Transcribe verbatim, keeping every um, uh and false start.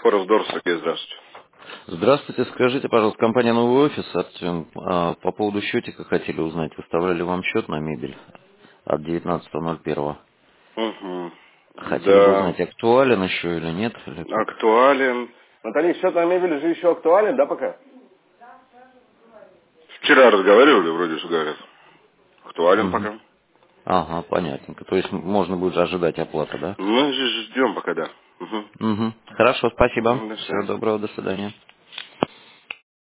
Форекс Сергей, здравствуйте. Здравствуйте, скажите, пожалуйста, компания «Новый офис», Артем, а, по поводу счетика хотели узнать. Выставляли вам счет на мебель от девятнадцатого ноль первого. Угу. Хотели бы Да, узнать, актуален еще или нет, или как? актуален. Наталья, счет на мебель же еще актуален, да, пока? Вчера разговаривали, вроде что говорят. Актуален Мгм. пока. Ага, понятненько. То есть можно будет ожидать оплаты, да? Мы же ждем пока, да. Угу. Угу. Хорошо, спасибо. До Всего свидания. доброго, до свидания.